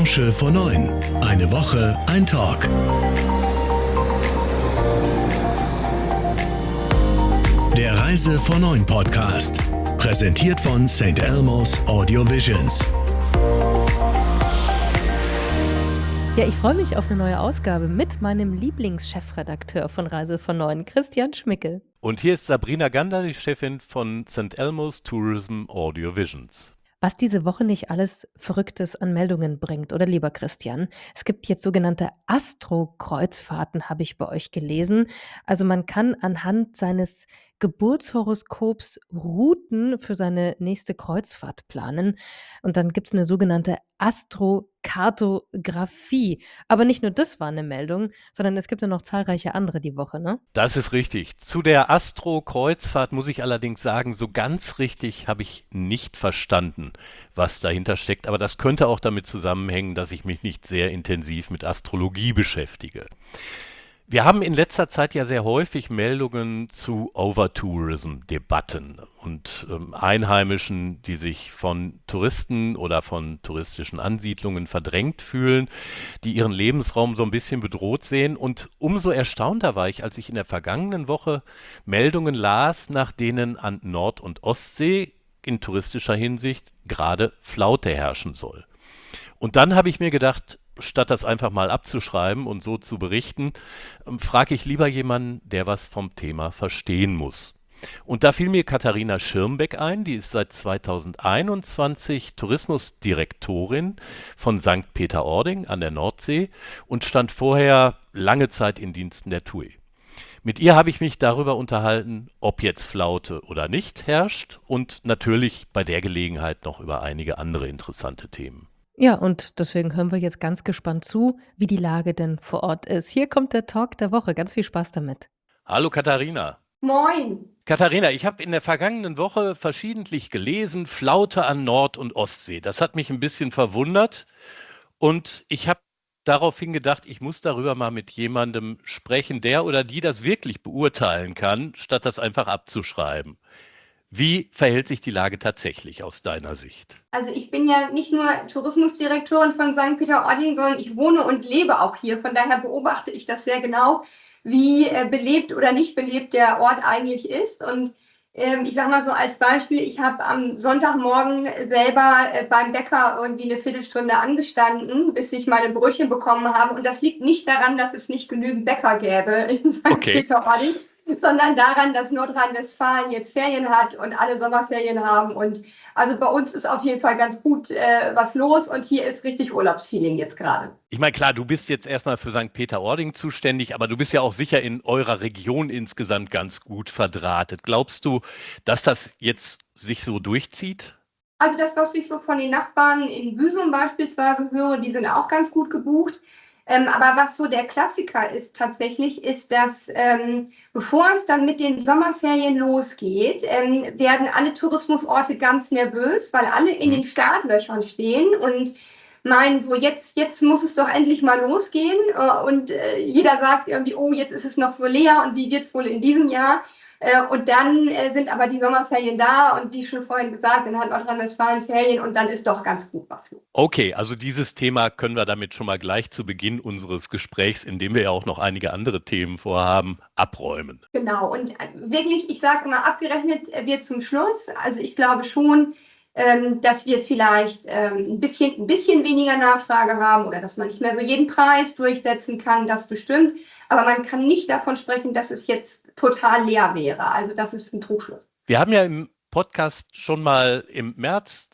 Branche vor 9. Eine Woche, ein Talk. Der Reise vor 9 Podcast. Präsentiert von St. Elmo's Audio Visions. Ja, ich freue mich auf eine neue Ausgabe mit meinem Lieblingschefredakteur von Reise von 9, Christian Schmickel. Und hier ist Sabrina Gander, die Chefin von St. Elmo's Tourism Audio Visions. Was diese Woche nicht alles Verrücktes an Meldungen bringt, oder lieber Christian? Es gibt jetzt sogenannte Astro-Kreuzfahrten, habe ich bei euch gelesen. Also man kann anhand seines Geburtshoroskops Routen für seine nächste Kreuzfahrt planen. Und dann gibt es eine sogenannte Astrokartografie. Aber nicht nur das war eine Meldung, sondern es gibt ja noch zahlreiche andere die Woche, ne? Das ist richtig. Zu der Astro-Kreuzfahrt muss ich allerdings sagen, so ganz richtig habe ich nicht verstanden, was dahinter steckt. Aber das könnte auch damit zusammenhängen, dass ich mich nicht sehr intensiv mit Astrologie beschäftige. Wir haben in letzter Zeit ja sehr häufig Meldungen zu Overtourism-Debatten und Einheimischen, die sich von Touristen oder von touristischen Ansiedlungen verdrängt fühlen, die ihren Lebensraum so ein bisschen bedroht sehen. Und umso erstaunter war ich, als ich in der vergangenen Woche Meldungen las, nach denen an Nord- und Ostsee in touristischer Hinsicht gerade Flaute herrschen soll. Und dann habe ich mir gedacht, statt das einfach mal abzuschreiben und so zu berichten, frage ich lieber jemanden, der was vom Thema verstehen muss. Und da fiel mir Katharina Schirmbeck ein, die ist seit 2021 Tourismusdirektorin von St. Peter-Ording an der Nordsee und stand vorher lange Zeit in Diensten der TUI. Mit ihr habe ich mich darüber unterhalten, ob jetzt Flaute oder nicht herrscht und natürlich bei der Gelegenheit noch über einige andere interessante Themen. Ja, und deswegen hören wir jetzt ganz gespannt zu, wie die Lage denn vor Ort ist. Hier kommt der Talk der Woche. Ganz viel Spaß damit. Hallo Katharina. Moin. Katharina, ich habe in der vergangenen Woche verschiedentlich gelesen, Flaute an Nord- und Ostsee. Das hat mich ein bisschen verwundert und ich habe daraufhin gedacht, ich muss darüber mal mit jemandem sprechen, der oder die das wirklich beurteilen kann, statt das einfach abzuschreiben. Wie verhält sich die Lage tatsächlich aus deiner Sicht? Also ich bin ja nicht nur Tourismusdirektorin von St. Peter-Ording, sondern ich wohne und lebe auch hier. Von daher beobachte ich das sehr genau, wie belebt oder nicht belebt der Ort eigentlich ist. Und ich sage mal so als Beispiel, ich habe am Sonntagmorgen selber beim Bäcker irgendwie eine Viertelstunde angestanden, bis ich meine Brötchen bekommen habe. Und das liegt nicht daran, dass es nicht genügend Bäcker gäbe in St. Peter-Ording, sondern daran, dass Nordrhein-Westfalen jetzt Ferien hat und alle Sommerferien haben. Und also bei uns ist auf jeden Fall ganz gut was los und hier ist richtig Urlaubsfeeling jetzt gerade. Ich meine, klar, du bist jetzt erstmal für St. Peter-Ording zuständig, aber du bist ja auch sicher in eurer Region insgesamt ganz gut verdrahtet. Glaubst du, dass das jetzt sich so durchzieht? Also das, was ich so von den Nachbarn in Büsum beispielsweise höre, die sind auch ganz gut gebucht. Aber was so der Klassiker ist tatsächlich, ist, dass bevor es dann mit den Sommerferien losgeht, werden alle Tourismusorte ganz nervös, weil alle in den Startlöchern stehen und meinen so, jetzt muss es doch endlich mal losgehen. Und jeder sagt irgendwie, oh, jetzt ist es noch so leer und wie wird es wohl in diesem Jahr? Und dann sind aber die Sommerferien da und wie schon vorhin gesagt, dann hat Nordrhein-Westfalen Ferien und dann ist doch ganz gut was los. Okay, also dieses Thema können wir damit schon mal gleich zu Beginn unseres Gesprächs, in dem wir ja auch noch einige andere Themen vorhaben, abräumen. Genau, und wirklich, ich sage immer, abgerechnet wird zum Schluss. Also ich glaube schon, dass wir vielleicht ein bisschen weniger Nachfrage haben oder dass man nicht mehr so jeden Preis durchsetzen kann, das bestimmt. Aber man kann nicht davon sprechen, dass es jetzt total leer wäre. Also das ist ein Trugschluss. Wir haben ja im Podcast schon mal im März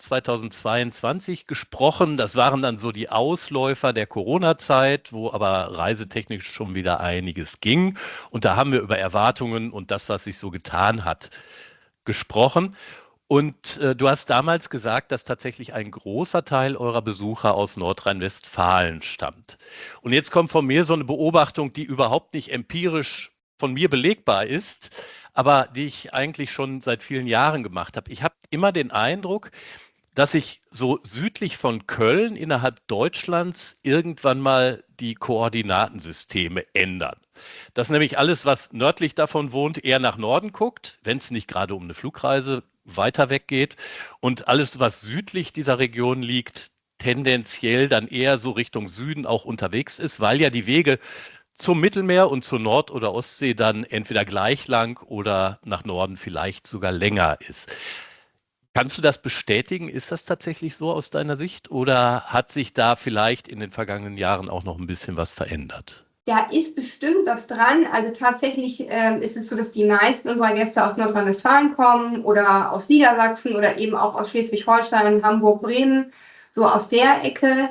2022 gesprochen. Das waren dann so die Ausläufer der Corona-Zeit, wo aber reisetechnisch schon wieder einiges ging. Und da haben wir über Erwartungen und das, was sich so getan hat, gesprochen. Und du hast damals gesagt, dass tatsächlich ein großer Teil eurer Besucher aus Nordrhein-Westfalen stammt. Und jetzt kommt von mir so eine Beobachtung, die überhaupt nicht empirisch von mir belegbar ist, aber die ich eigentlich schon seit vielen Jahren gemacht habe. Ich habe immer den Eindruck, dass sich so südlich von Köln innerhalb Deutschlands irgendwann mal die Koordinatensysteme ändern. Dass nämlich alles, was nördlich davon wohnt, eher nach Norden guckt, wenn es nicht gerade um eine Flugreise weiter weg geht. Und alles, was südlich dieser Region liegt, tendenziell dann eher so Richtung Süden auch unterwegs ist, weil ja die Wege zum Mittelmeer und zur Nord- oder Ostsee dann entweder gleich lang oder nach Norden vielleicht sogar länger ist. Kannst du das bestätigen? Ist das tatsächlich so aus deiner Sicht oder hat sich da vielleicht in den vergangenen Jahren auch noch ein bisschen was verändert? Da ist bestimmt was dran. Also tatsächlich ist es so, dass die meisten unserer Gäste aus Nordrhein-Westfalen kommen oder aus Niedersachsen oder eben auch aus Schleswig-Holstein, Hamburg, Bremen, so aus der Ecke.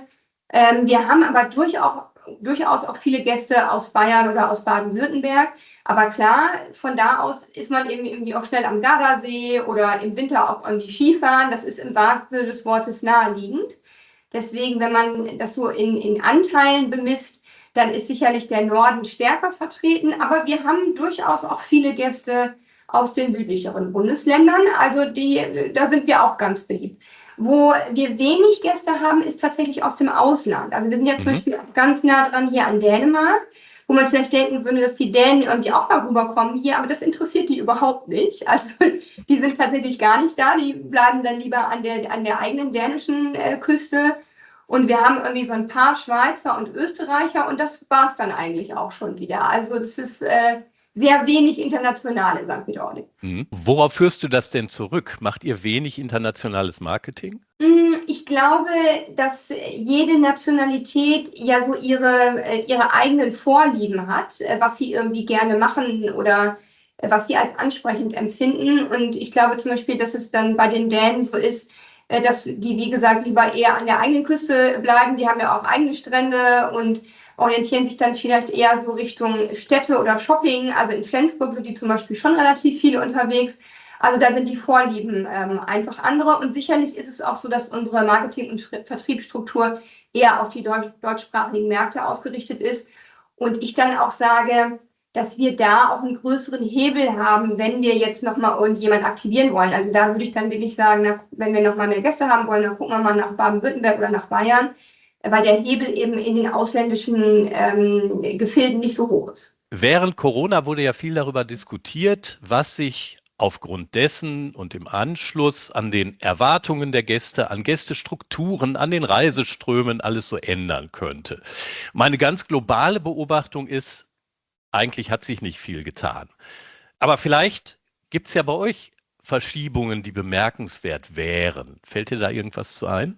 Wir haben aber durchaus auch viele Gäste aus Bayern oder aus Baden-Württemberg. Aber klar, von da aus ist man eben irgendwie auch schnell am Gardasee oder im Winter auch irgendwie Skifahren. Das ist im wahrsten Sinne des Wortes naheliegend. Deswegen, wenn man das so in Anteilen bemisst, dann ist sicherlich der Norden stärker vertreten. Aber wir haben durchaus auch viele Gäste aus den südlicheren Bundesländern. Also da sind wir auch ganz beliebt. Wo wir wenig Gäste haben, ist tatsächlich aus dem Ausland. Also wir sind ja zum Beispiel auch ganz nah dran hier an Dänemark, wo man vielleicht denken würde, dass die Dänen irgendwie auch mal rüberkommen hier, aber das interessiert die überhaupt nicht. Also die sind tatsächlich gar nicht da, die bleiben dann lieber an der eigenen dänischen Küste. Und wir haben irgendwie so ein paar Schweizer und Österreicher und das war es dann eigentlich auch schon wieder. Also es ist sehr wenig international in St. Peter-Ording. Worauf führst du das denn zurück? Macht ihr wenig internationales Marketing? Ich glaube, dass jede Nationalität ja so ihre eigenen Vorlieben hat, was sie irgendwie gerne machen oder was sie als ansprechend empfinden. Und ich glaube zum Beispiel, dass es dann bei den Dänen so ist, dass die, wie gesagt, lieber eher an der eigenen Küste bleiben. Die haben ja auch eigene Strände und orientieren sich dann vielleicht eher so Richtung Städte oder Shopping. Also in Flensburg sind die zum Beispiel schon relativ viele unterwegs. Also da sind die Vorlieben einfach andere. Und sicherlich ist es auch so, dass unsere Marketing- und Vertriebsstruktur eher auf die deutschsprachigen Märkte ausgerichtet ist. Und ich dann auch sage, dass wir da auch einen größeren Hebel haben, wenn wir jetzt nochmal irgendjemand aktivieren wollen. Also da würde ich dann wirklich sagen, wenn wir nochmal mehr Gäste haben wollen, dann gucken wir mal nach Baden-Württemberg oder nach Bayern, weil der Hebel eben in den ausländischen Gefilden nicht so hoch ist. Während Corona wurde ja viel darüber diskutiert, was sich aufgrund dessen und im Anschluss an den Erwartungen der Gäste, an Gästestrukturen, an den Reiseströmen alles so ändern könnte. Meine ganz globale Beobachtung ist, eigentlich hat sich nicht viel getan. Aber vielleicht gibt es ja bei euch Verschiebungen, die bemerkenswert wären. Fällt dir da irgendwas zu ein?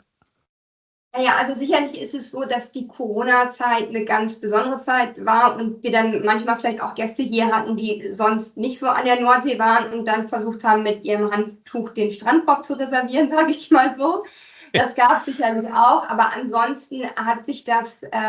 Naja, also sicherlich ist es so, dass die Corona-Zeit eine ganz besondere Zeit war und wir dann manchmal vielleicht auch Gäste hier hatten, die sonst nicht so an der Nordsee waren und dann versucht haben, mit ihrem Handtuch den Strandkorb zu reservieren, sage ich mal so. Das gab es sicherlich auch, aber ansonsten hat sich das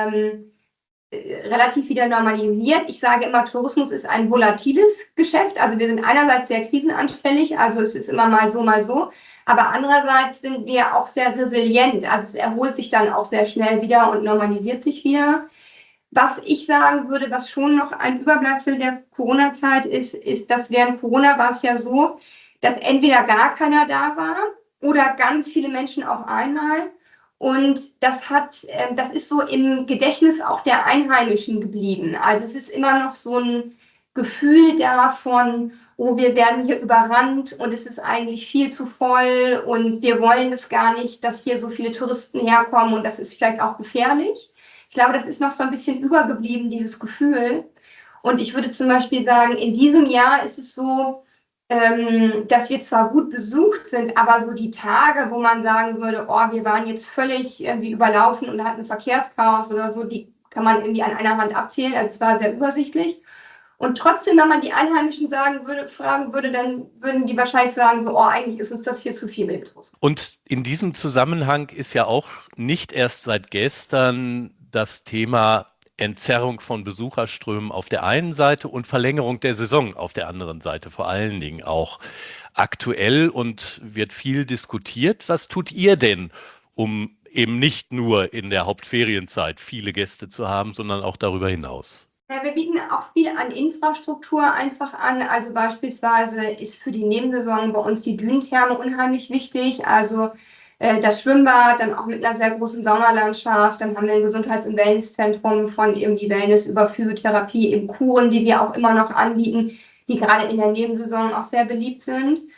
relativ wieder normalisiert. Ich sage immer, Tourismus ist ein volatiles Geschäft. Also wir sind einerseits sehr krisenanfällig, also es ist immer mal so. Aber andererseits sind wir auch sehr resilient. Also es erholt sich dann auch sehr schnell wieder und normalisiert sich wieder. Was ich sagen würde, was schon noch ein Überbleibsel der Corona-Zeit ist, dass während Corona war es ja so, dass entweder gar keiner da war oder ganz viele Menschen auf einmal. Und das ist so im Gedächtnis auch der Einheimischen geblieben. Also es ist immer noch so ein Gefühl davon, oh, wir werden hier überrannt und es ist eigentlich viel zu voll und wir wollen es gar nicht, dass hier so viele Touristen herkommen und das ist vielleicht auch gefährlich. Ich glaube, das ist noch so ein bisschen übergeblieben, dieses Gefühl. Und ich würde zum Beispiel sagen, in diesem Jahr ist es so, dass wir zwar gut besucht sind, aber so die Tage, wo man sagen würde, oh, wir waren jetzt völlig irgendwie überlaufen und hatten Verkehrschaos oder so, die kann man irgendwie an einer Hand abzählen. Also es war sehr übersichtlich. Und trotzdem, wenn man die Einheimischen fragen würde, dann würden die wahrscheinlich sagen, so, oh, eigentlich ist uns das hier zu viel mit dem Tourismus. Und in diesem Zusammenhang ist ja auch nicht erst seit gestern das Thema Entzerrung von Besucherströmen auf der einen Seite und Verlängerung der Saison auf der anderen Seite vor allen Dingen auch aktuell und wird viel diskutiert. Was tut ihr denn, um eben nicht nur in der Hauptferienzeit viele Gäste zu haben, sondern auch darüber hinaus? Ja, wir bieten auch viel an Infrastruktur einfach an. Also beispielsweise ist für die Nebensaison bei uns die Dünentherme unheimlich wichtig. Also das Schwimmbad, dann auch mit einer sehr großen Saunalandschaft. Dann haben wir ein Gesundheits- und Wellnesszentrum von irgendwie Wellness über Physiotherapie, eben Kuren, die wir auch immer noch anbieten, die gerade in der Nebensaison auch sehr beliebt sind.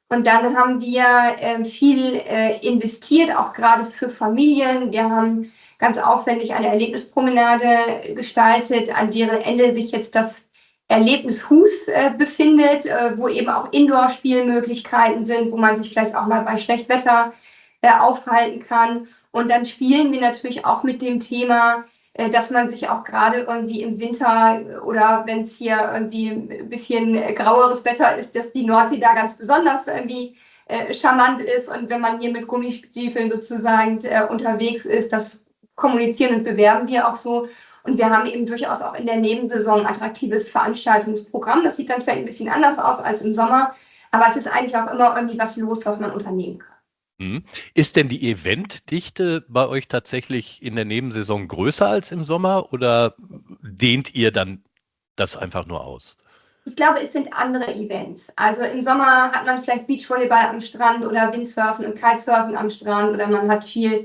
Und dann haben wir viel investiert, auch gerade für Familien. Wir haben ganz aufwendig eine Erlebnispromenade gestaltet, an deren Ende sich jetzt das Erlebnishus befindet, wo eben auch Indoor-Spielmöglichkeiten sind, wo man sich vielleicht auch mal bei Schlechtwetter aufhalten kann. Und dann spielen wir natürlich auch mit dem Thema, dass man sich auch gerade irgendwie im Winter oder wenn es hier irgendwie ein bisschen graueres Wetter ist, dass die Nordsee da ganz besonders irgendwie charmant ist. Und wenn man hier mit Gummistiefeln sozusagen unterwegs ist, das kommunizieren und bewerben wir auch so. Und wir haben eben durchaus auch in der Nebensaison ein attraktives Veranstaltungsprogramm. Das sieht dann vielleicht ein bisschen anders aus als im Sommer, aber es ist eigentlich auch immer irgendwie was los, was man unternehmen kann. Ist denn die Eventdichte bei euch tatsächlich in der Nebensaison größer als im Sommer oder dehnt ihr dann das einfach nur aus? Ich glaube, es sind andere Events. Also im Sommer hat man vielleicht Beachvolleyball am Strand oder Windsurfen und Kitesurfen am Strand oder man hat viel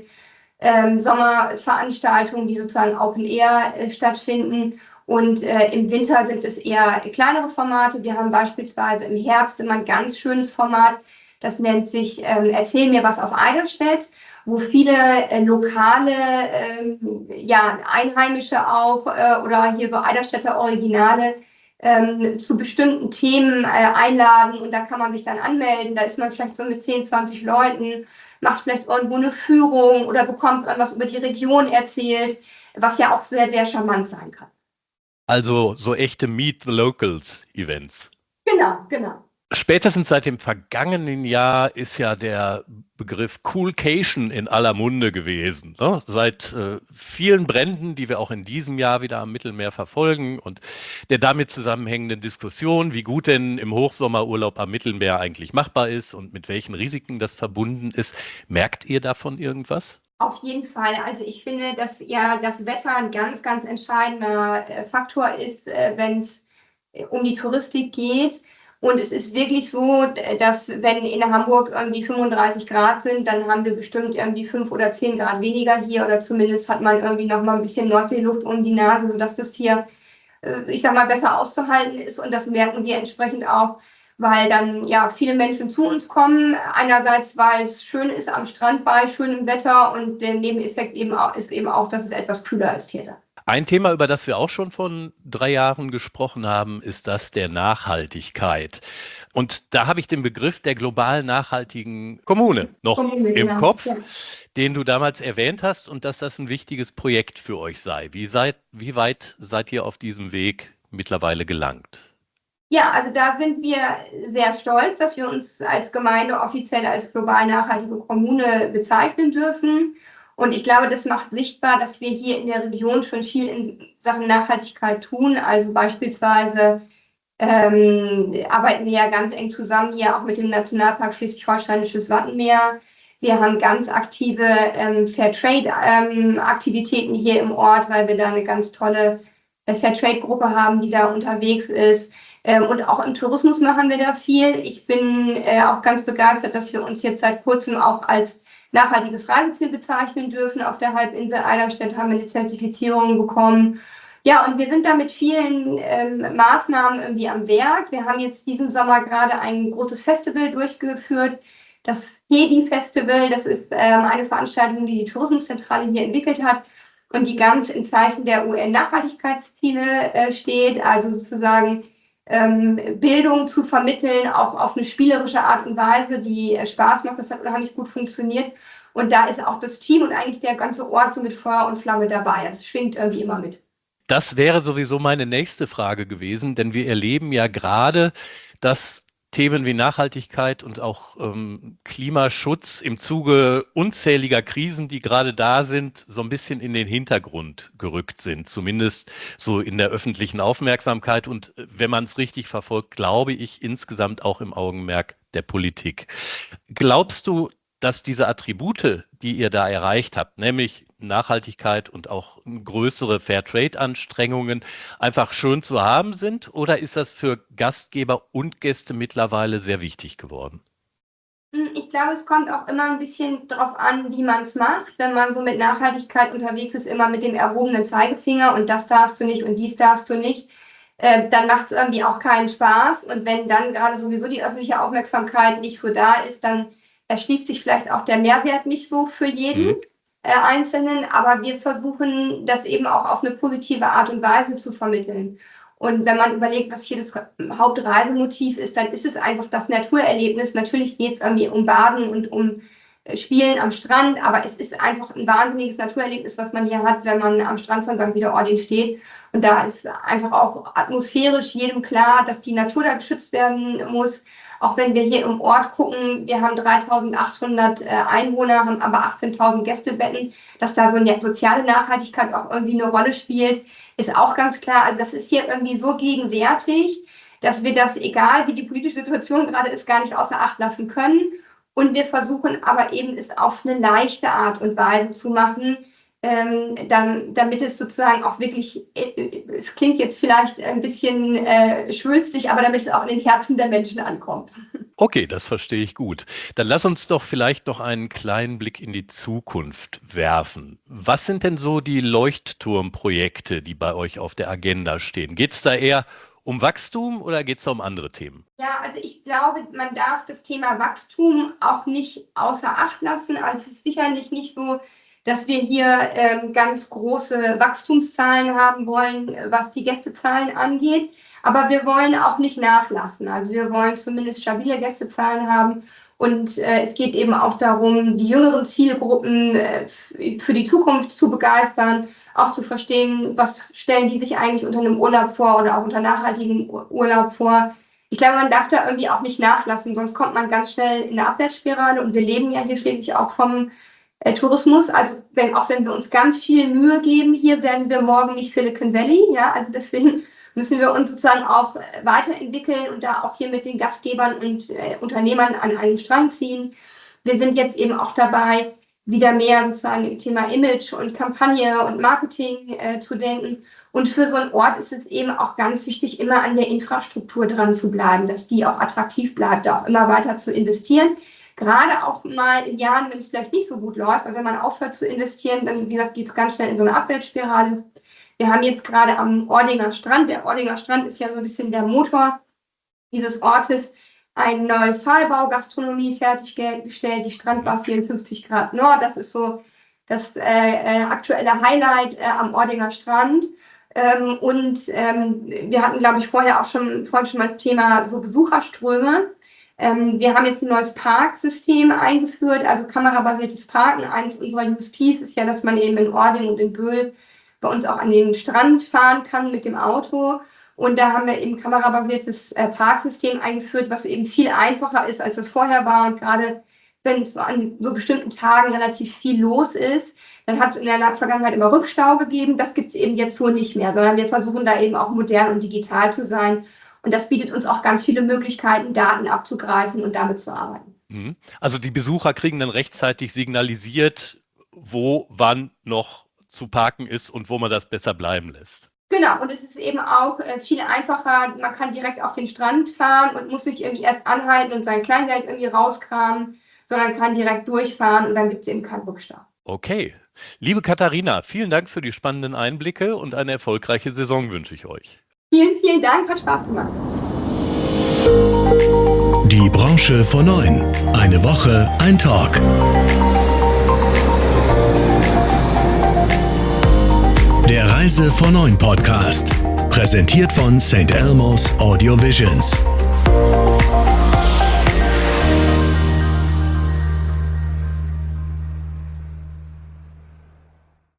Sommerveranstaltungen, die sozusagen Open Air stattfinden. Und im Winter sind es eher kleinere Formate. Wir haben beispielsweise im Herbst immer ein ganz schönes Format. Das nennt sich Erzähl mir was auf Eidelstedt, wo viele lokale, Einheimische auch oder hier so Eidelstädter Originale zu bestimmten Themen einladen. Und da kann man sich dann anmelden. Da ist man vielleicht so mit 10, 20 Leuten, macht vielleicht irgendwo eine Führung oder bekommt irgendwas über die Region erzählt, was ja auch sehr, sehr charmant sein kann. Also so echte Meet the Locals Events. Genau. Spätestens seit dem vergangenen Jahr ist ja der Begriff Coolcation in aller Munde gewesen. Ne? Seit vielen Bränden, die wir auch in diesem Jahr wieder am Mittelmeer verfolgen und der damit zusammenhängenden Diskussion, wie gut denn im Hochsommerurlaub am Mittelmeer eigentlich machbar ist und mit welchen Risiken das verbunden ist. Merkt ihr davon irgendwas? Auf jeden Fall. Also ich finde, dass ja das Wetter ein ganz, ganz entscheidender Faktor ist, wenn es um die Touristik geht. Und es ist wirklich so, dass wenn in Hamburg irgendwie 35 Grad sind, dann haben wir bestimmt irgendwie 5 oder 10 Grad weniger hier oder zumindest hat man irgendwie noch mal ein bisschen Nordseeluft um die Nase, sodass das hier, ich sag mal, besser auszuhalten ist. Und das merken wir entsprechend auch, weil dann ja viele Menschen zu uns kommen. Einerseits, weil es schön ist am Strand bei schönem Wetter und der Nebeneffekt ist eben auch, dass es etwas kühler ist hier. Ein Thema, über das wir auch schon vor 3 Jahren gesprochen haben, ist das der Nachhaltigkeit. Und da habe ich den Begriff der global nachhaltigen Kommune noch im Kopf, den du damals erwähnt hast und dass das ein wichtiges Projekt für euch sei. Wie weit seid ihr auf diesem Weg mittlerweile gelangt? Ja, also da sind wir sehr stolz, dass wir uns als Gemeinde offiziell als global nachhaltige Kommune bezeichnen dürfen. Und ich glaube, das macht sichtbar, dass wir hier in der Region schon viel in Sachen Nachhaltigkeit tun. Also beispielsweise arbeiten wir ja ganz eng zusammen hier auch mit dem Nationalpark Schleswig-Holsteinisches Wattenmeer. Wir haben ganz aktive Fairtrade-Aktivitäten hier im Ort, weil wir da eine ganz tolle Fairtrade-Gruppe haben, die da unterwegs ist. Und auch im Tourismus machen wir da viel. Ich bin auch ganz begeistert, dass wir uns jetzt seit kurzem auch als nachhaltiges Reiseziel bezeichnen dürfen. Auf der Halbinsel Eiderstedt haben wir eine Zertifizierung bekommen. Ja, und wir sind da mit vielen Maßnahmen irgendwie am Werk. Wir haben jetzt diesen Sommer gerade ein großes Festival durchgeführt. Das Hedi-Festival, das ist eine Veranstaltung, die die Tourismuszentrale hier entwickelt hat und die ganz im Zeichen der UN-Nachhaltigkeitsziele steht. Also sozusagen Bildung zu vermitteln, auch auf eine spielerische Art und Weise, die Spaß macht. Das hat unheimlich gut funktioniert. Und da ist auch das Team und eigentlich der ganze Ort so mit Feuer und Flamme dabei. Das schwingt irgendwie immer mit. Das wäre sowieso meine nächste Frage gewesen, denn wir erleben ja gerade, dass Themen wie Nachhaltigkeit und auch Klimaschutz im Zuge unzähliger Krisen, die gerade da sind, so ein bisschen in den Hintergrund gerückt sind, zumindest so in der öffentlichen Aufmerksamkeit und wenn man es richtig verfolgt, glaube ich, insgesamt auch im Augenmerk der Politik. Glaubst du, dass diese Attribute, die ihr da erreicht habt, nämlich Nachhaltigkeit und auch größere Fairtrade-Anstrengungen einfach schön zu haben sind? Oder ist das für Gastgeber und Gäste mittlerweile sehr wichtig geworden? Ich glaube, es kommt auch immer ein bisschen darauf an, wie man es macht. Wenn man so mit Nachhaltigkeit unterwegs ist, immer mit dem erhobenen Zeigefinger und das darfst du nicht und dies darfst du nicht, dann macht es irgendwie auch keinen Spaß. Und wenn dann gerade sowieso die öffentliche Aufmerksamkeit nicht so da ist, dann erschließt sich vielleicht auch der Mehrwert nicht so für jeden Einzelnen. Aber wir versuchen, das eben auch auf eine positive Art und Weise zu vermitteln. Und wenn man überlegt, was hier das Hauptreisemotiv ist, dann ist es einfach das Naturerlebnis. Natürlich geht es irgendwie um Baden und um Spielen am Strand, aber es ist einfach ein wahnsinniges Naturerlebnis, was man hier hat, wenn man am Strand von St. Peter-Ording steht. Und da ist einfach auch atmosphärisch jedem klar, dass die Natur da geschützt werden muss. Auch wenn wir hier im Ort gucken, wir haben 3.800 Einwohner, haben aber 18.000 Gästebetten, dass da so eine soziale Nachhaltigkeit auch irgendwie eine Rolle spielt, ist auch ganz klar. Also das ist hier irgendwie so gegenwärtig, dass wir das, egal wie die politische Situation gerade ist, gar nicht außer Acht lassen können. Und wir versuchen aber eben es auf eine leichte Art und Weise zu machen, damit es sozusagen auch wirklich, es klingt jetzt vielleicht ein bisschen schwülstig, aber damit es auch in den Herzen der Menschen ankommt. Okay, das verstehe ich gut. Dann lass uns doch vielleicht noch einen kleinen Blick in die Zukunft werfen. Was sind denn so die Leuchtturmprojekte, die bei euch auf der Agenda stehen? Geht es da eher um Wachstum oder geht es da um andere Themen? Ja, also ich glaube, man darf das Thema Wachstum auch nicht außer Acht lassen. Also es ist sicherlich nicht so, dass wir hier ganz große Wachstumszahlen haben wollen, was die Gästezahlen angeht. Aber wir wollen auch nicht nachlassen. Also wir wollen zumindest stabile Gästezahlen haben. Und es geht eben auch darum, die jüngeren Zielgruppen für die Zukunft zu begeistern, auch zu verstehen, was stellen die sich eigentlich unter einem Urlaub vor oder auch unter nachhaltigem Urlaub vor. Ich glaube, man darf da irgendwie auch nicht nachlassen, sonst kommt man ganz schnell in eine Abwärtsspirale. Und wir leben ja hier schließlich auch vom Tourismus. Also auch wenn wir uns ganz viel Mühe geben, hier werden wir morgen nicht Silicon Valley. Ja, also deswegen müssen wir uns sozusagen auch weiterentwickeln und da auch hier mit den Gastgebern und Unternehmern an einen Strang ziehen. Wir sind jetzt eben auch dabei, wieder mehr sozusagen im Thema Image und Kampagne und Marketing zu denken. Und für so einen Ort ist es eben auch ganz wichtig, immer an der Infrastruktur dran zu bleiben, dass die auch attraktiv bleibt, da auch immer weiter zu investieren. Gerade auch mal in Jahren, wenn es vielleicht nicht so gut läuft, weil wenn man aufhört zu investieren, dann, wie gesagt, geht es ganz schnell in so eine Abwärtsspirale. Wir haben jetzt gerade am Ordinger Strand, der Ordinger Strand ist ja so ein bisschen der Motor dieses Ortes, eine neue Pfahlbau-Gastronomie fertiggestellt, die Strandbar 54 Grad Nord, das ist so das aktuelle Highlight am Ordinger Strand. Wir hatten, glaube ich, vorhin schon mal das Thema so Besucherströme. Wir haben jetzt ein neues Parksystem eingeführt, also kamerabasiertes Parken. Eines unserer USPs ist ja, dass man eben in Ording und in Böhl bei uns auch an den Strand fahren kann mit dem Auto. Und da haben wir eben kamerabasiertes Parksystem eingeführt, was eben viel einfacher ist, als das vorher war. Und gerade wenn es so an so bestimmten Tagen relativ viel los ist, dann hat es in der Vergangenheit immer Rückstau gegeben. Das gibt es eben jetzt so nicht mehr, sondern wir versuchen da eben auch modern und digital zu sein. Und das bietet uns auch ganz viele Möglichkeiten, Daten abzugreifen und damit zu arbeiten. Also die Besucher kriegen dann rechtzeitig signalisiert, wo wann noch zu parken ist und wo man das besser bleiben lässt. Genau, und es ist eben auch viel einfacher. Man kann direkt auf den Strand fahren und muss nicht irgendwie erst anhalten und sein Kleingeld irgendwie rauskramen, sondern kann direkt durchfahren und dann gibt es eben keinen Rückstau. Okay. Liebe Katharina, vielen Dank für die spannenden Einblicke und eine erfolgreiche Saison wünsche ich euch. Vielen, vielen Dank, hat Spaß gemacht. Die Branche vor 9. Eine Woche, ein Talk. Der Reise vor 9 Podcast. Präsentiert von St. Elmo's Audio Visions.